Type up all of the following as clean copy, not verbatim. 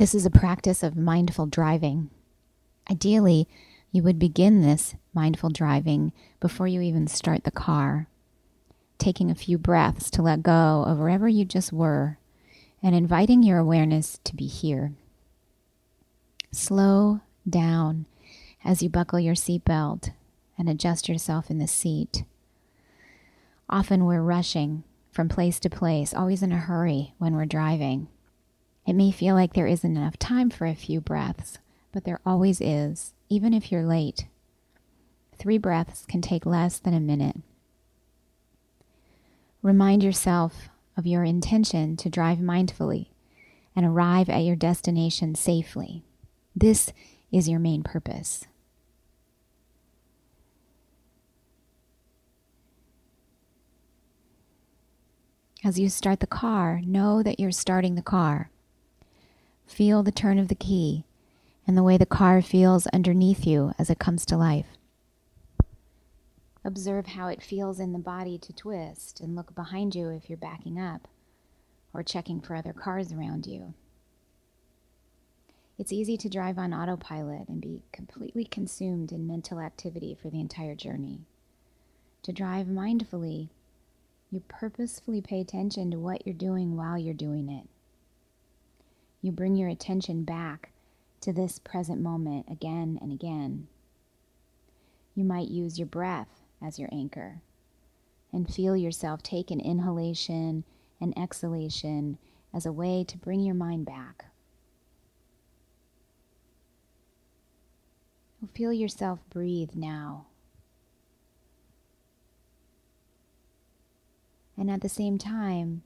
This is a practice of mindful driving. Ideally, you would begin this mindful driving before you even start the car, taking a few breaths to let go of wherever you just were and inviting your awareness to be here. Slow down as you buckle your seatbelt and adjust yourself in the seat. Often we're rushing from place to place, always in a hurry when we're driving. It may feel like there isn't enough time for a few breaths, but there always is, even if you're late. 3 breaths can take less than a minute. Remind yourself of your intention to drive mindfully and arrive at your destination safely. This is your main purpose. As you start the car, know that you're starting the car. Feel the turn of the key and the way the car feels underneath you as it comes to life. Observe how it feels in the body to twist and look behind you if you're backing up or checking for other cars around you. It's easy to drive on autopilot and be completely consumed in mental activity for the entire journey. To drive mindfully, you purposefully pay attention to what you're doing while you're doing it. You bring your attention back to this present moment again and again. You might use your breath as your anchor and feel yourself take an inhalation and exhalation as a way to bring your mind back. Feel yourself breathe now. And at the same time,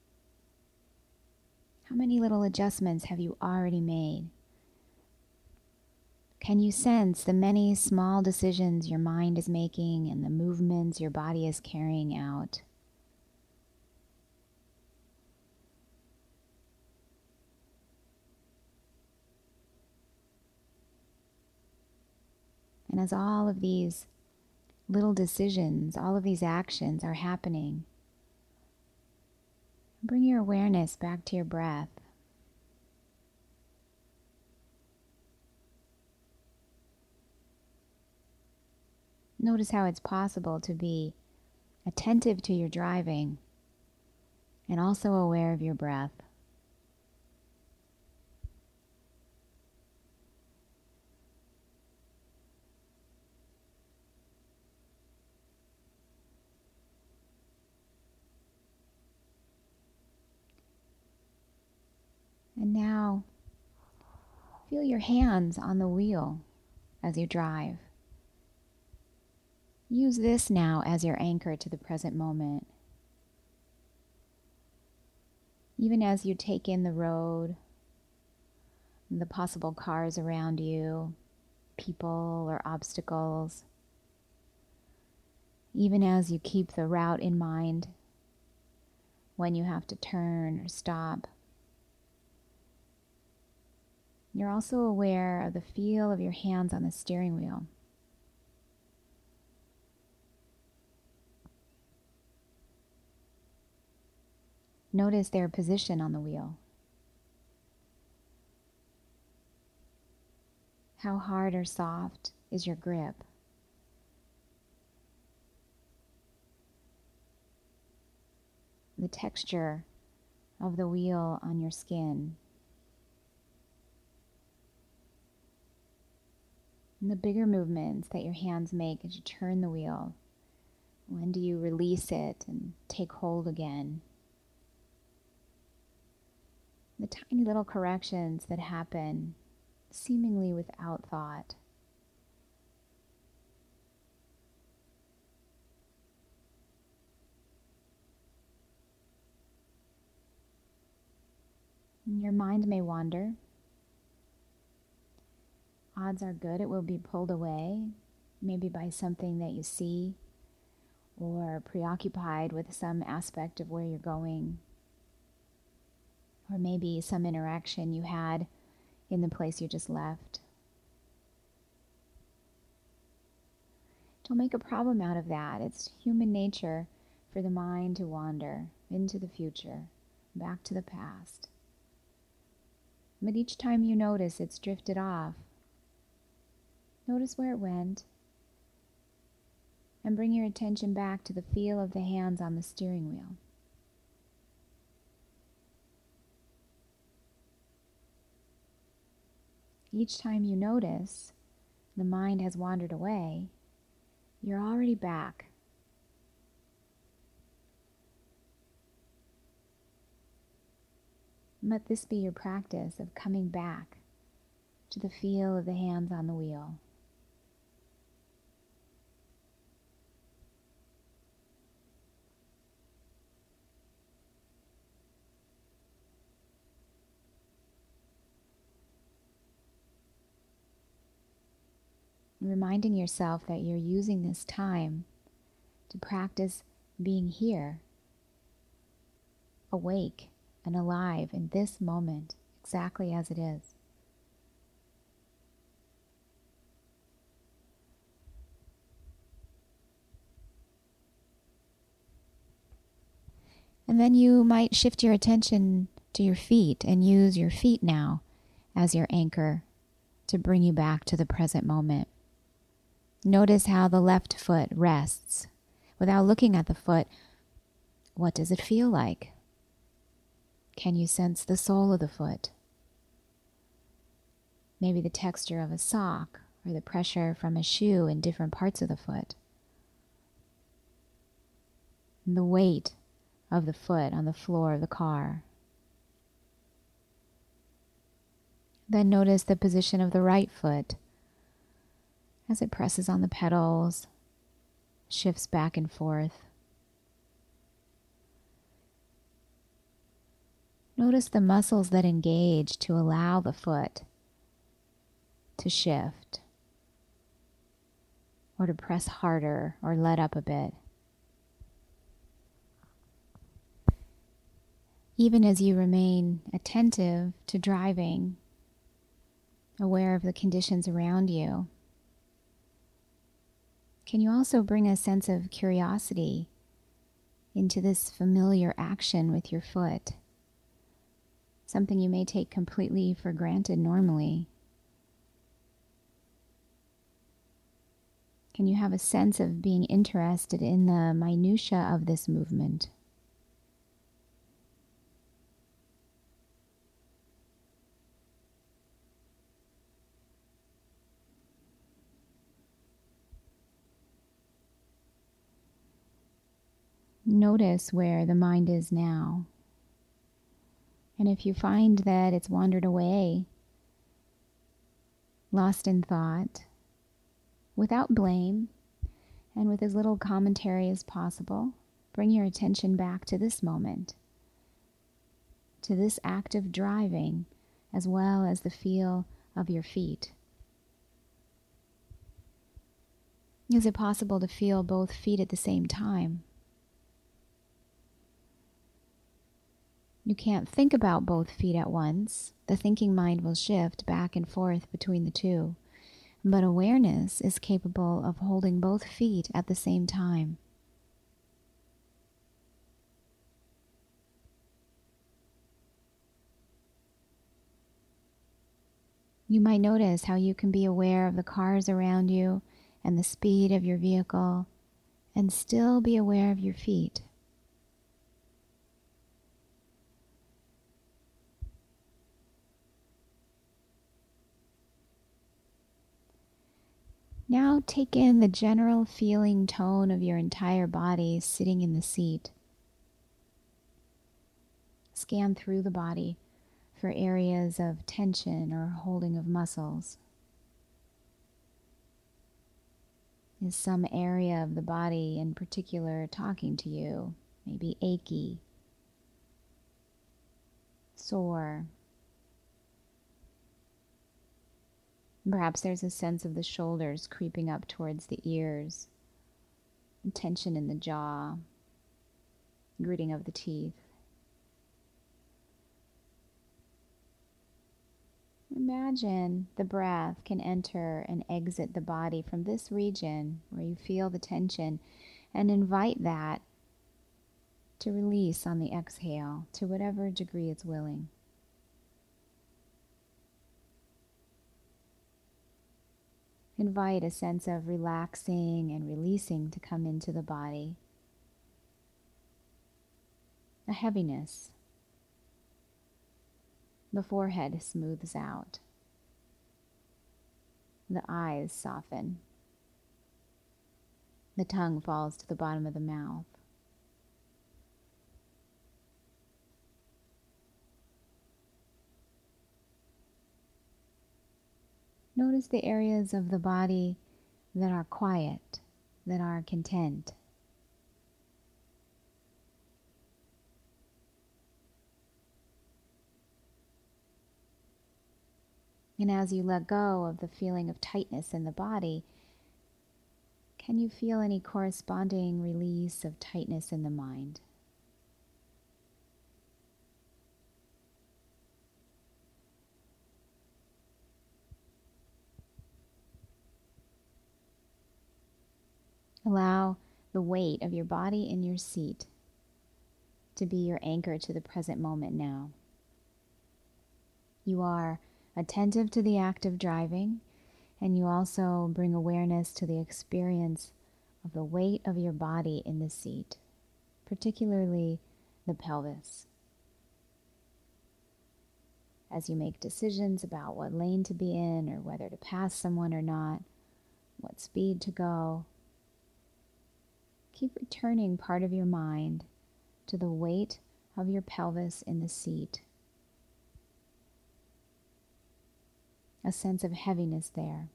how many little adjustments have you already made? Can you sense the many small decisions your mind is making and the movements your body is carrying out? And as all of these little decisions, all of these actions are happening, bring your awareness back to your breath. Notice how it's possible to be attentive to your driving and also aware of your breath. And now, feel your hands on the wheel as you drive. Use this now as your anchor to the present moment. Even as you take in the road, the possible cars around you, people or obstacles, even as you keep the route in mind when you have to turn or stop. You're also aware of the feel of your hands on the steering wheel. Notice their position on the wheel. How hard or soft is your grip? The texture of the wheel on your skin. And the bigger movements that your hands make as you turn the wheel. When do you release it and take hold again? The tiny little corrections that happen seemingly without thought. And your mind may wander. Odds are good it will be pulled away, maybe by something that you see, or preoccupied with some aspect of where you're going, or maybe some interaction you had in the place you just left. Don't make a problem out of that. It's human nature for the mind to wander into the future, back to the past. But each time you notice it's drifted off, notice where it went and bring your attention back to the feel of the hands on the steering wheel. Each time you notice the mind has wandered away, you're already back. Let this be your practice of coming back to the feel of the hands on the wheel. Reminding yourself that you're using this time to practice being here, awake and alive in this moment, exactly as it is. And then you might shift your attention to your feet and use your feet now as your anchor to bring you back to the present moment. Notice how the left foot rests. Without looking at the foot, what does it feel like? Can you sense the sole of the foot? Maybe the texture of a sock or the pressure from a shoe in different parts of the foot. And the weight of the foot on the floor of the car. Then notice the position of the right foot as it presses on the pedals, shifts back and forth. Notice the muscles that engage to allow the foot to shift or to press harder or let up a bit. Even as you remain attentive to driving, aware of the conditions around you, can you also bring a sense of curiosity into this familiar action with your foot? Something you may take completely for granted normally. Can you have a sense of being interested in the minutiae of this movement? Notice where the mind is now. And if you find that it's wandered away, lost in thought, without blame, and with as little commentary as possible, bring your attention back to this moment, to this act of driving, as well as the feel of your feet. Is it possible to feel both feet at the same time? You can't think about both feet at once. The thinking mind will shift back and forth between the two. But awareness is capable of holding both feet at the same time. You might notice how you can be aware of the cars around you and the speed of your vehicle and still be aware of your feet. Now take in the general feeling tone of your entire body sitting in the seat. Scan through the body for areas of tension or holding of muscles. Is some area of the body in particular talking to you? Maybe achy, sore. Perhaps there's a sense of the shoulders creeping up towards the ears, tension in the jaw, gritting of the teeth. Imagine the breath can enter and exit the body from this region where you feel the tension, and invite that to release on the exhale to whatever degree it's willing. invite a sense of relaxing and releasing to come into the body. A heaviness. The forehead smooths out. The eyes soften. The tongue falls to the bottom of the mouth. Notice the areas of the body that are quiet, that are content. And as you let go of the feeling of tightness in the body, can you feel any corresponding release of tightness in the mind? Allow the weight of your body in your seat to be your anchor to the present moment now. You are attentive to the act of driving, and you also bring awareness to the experience of the weight of your body in the seat, particularly the pelvis. As you make decisions about what lane to be in or whether to pass someone or not, what speed to go, keep returning part of your mind to the weight of your pelvis in the seat. A sense of heaviness there.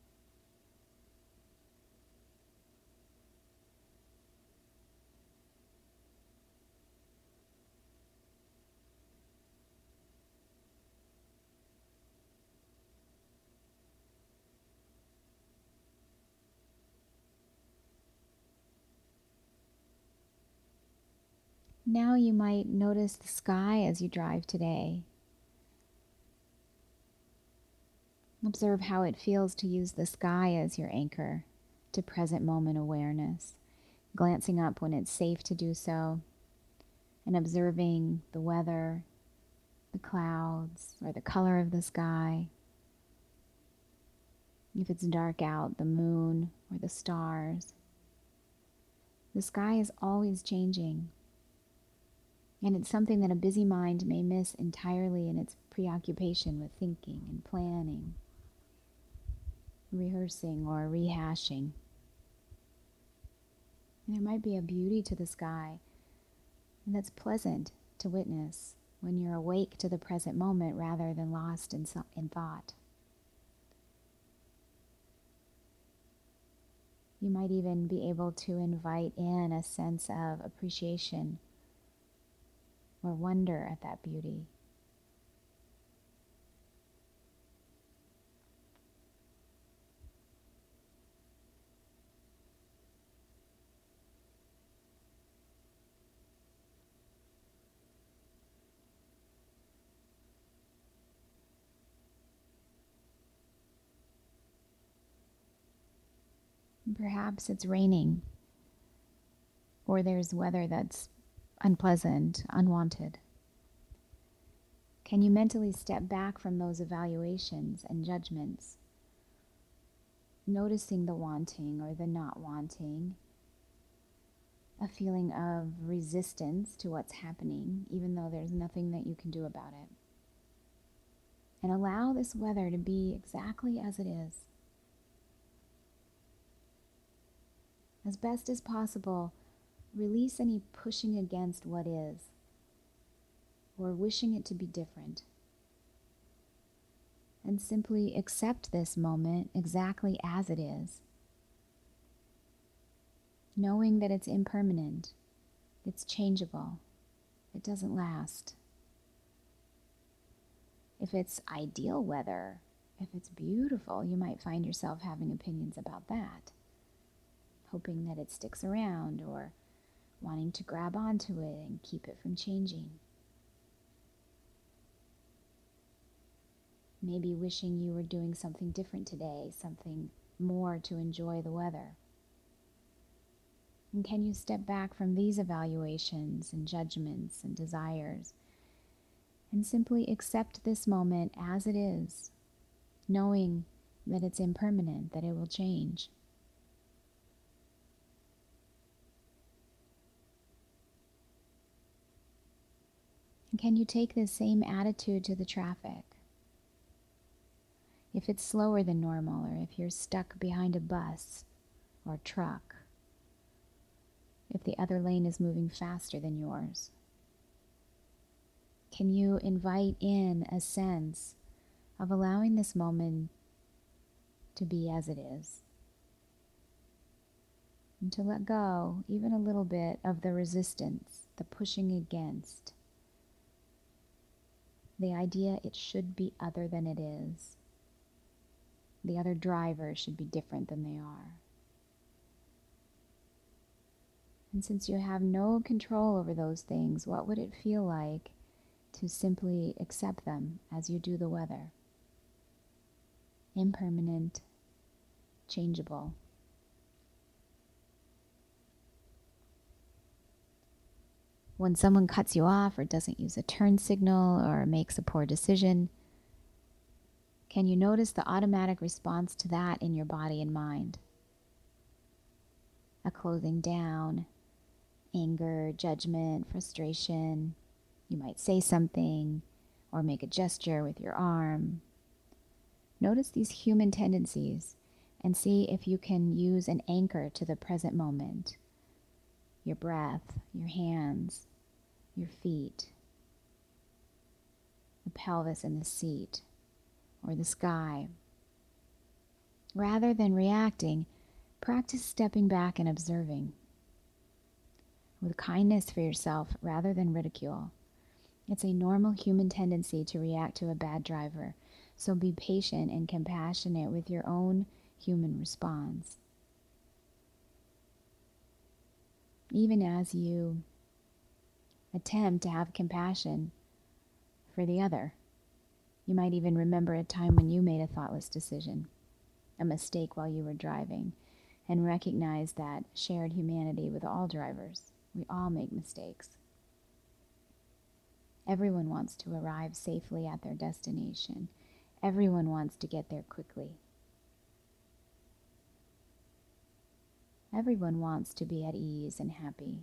Now you might notice the sky as you drive today. Observe how it feels to use the sky as your anchor to present moment awareness, glancing up when it's safe to do so, and observing the weather, the clouds, or the color of the sky. If it's dark out, the moon or the stars. The sky is always changing, and it's something that a busy mind may miss entirely in its preoccupation with thinking and planning, rehearsing or rehashing. And there might be a beauty to the sky, and that's pleasant to witness when you're awake to the present moment rather than lost in thought. You might even be able to invite in a sense of appreciation or wonder at that beauty. Perhaps it's raining, or there's weather that's unpleasant, unwanted. Can you mentally step back from those evaluations and judgments, noticing the wanting or the not wanting, a feeling of resistance to what's happening, even though there's nothing that you can do about it? And allow this weather to be exactly as it is. As best as possible, release any pushing against what is, or wishing it to be different. And simply accept this moment exactly as it is, knowing that it's impermanent, it's changeable, it doesn't last. If it's ideal weather, if it's beautiful, you might find yourself having opinions about that, hoping that it sticks around or wanting to grab onto it and keep it from changing. Maybe wishing you were doing something different today, something more to enjoy the weather. And can you step back from these evaluations and judgments and desires and simply accept this moment as it is, knowing that it's impermanent, that it will change. And can you take this same attitude to the traffic? If it's slower than normal, or if you're stuck behind a bus or truck, if the other lane is moving faster than yours, can you invite in a sense of allowing this moment to be as it is? And to let go, even a little bit, of the resistance, the pushing against, the idea it should be other than it is. The other driver should be different than they are. And since you have no control over those things, what would it feel like to simply accept them as you do the weather? Impermanent, changeable. When someone cuts you off or doesn't use a turn signal or makes a poor decision, can you notice the automatic response to that in your body and mind? A closing down, anger, judgment, frustration. You might say something or make a gesture with your arm. Notice these human tendencies and see if you can use an anchor to the present moment. Your breath, your hands, your feet, the pelvis in the seat, or the sky. Rather than reacting, practice stepping back and observing with kindness for yourself rather than ridicule. It's a normal human tendency to react to a bad driver, so be patient and compassionate with your own human response. Even as you attempt to have compassion for the other, you might even remember a time when you made a thoughtless decision, a mistake while you were driving, and recognize that shared humanity with all drivers. We all make mistakes. Everyone wants to arrive safely at their destination. Everyone wants to get there quickly. Everyone wants to be at ease and happy.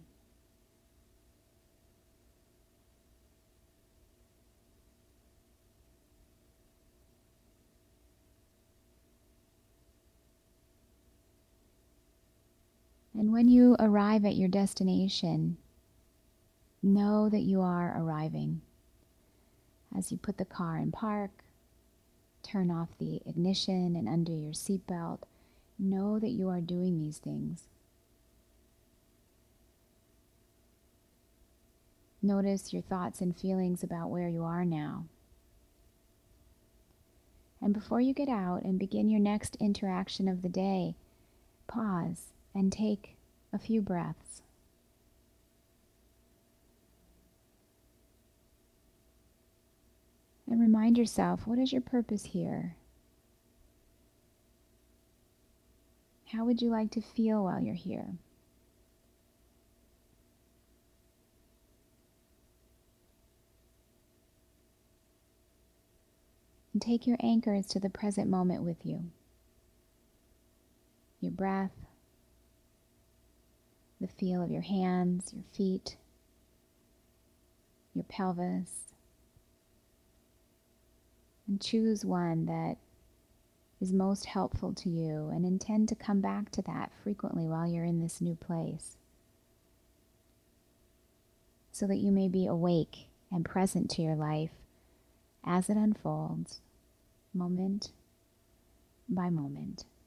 And when you arrive at your destination, know that you are arriving. As you put the car in park, turn off the ignition and undo your seatbelt, know that you are doing these things. Notice your thoughts and feelings about where you are now. And before you get out and begin your next interaction of the day, pause and take a few breaths. And remind yourself, what is your purpose here? How would you like to feel while you're here? And take your anchors to the present moment with you. Your breath, the feel of your hands, your feet, your pelvis. And choose one that is most helpful to you and intend to come back to that frequently while you're in this new place, so that you may be awake and present to your life as it unfolds, moment by moment.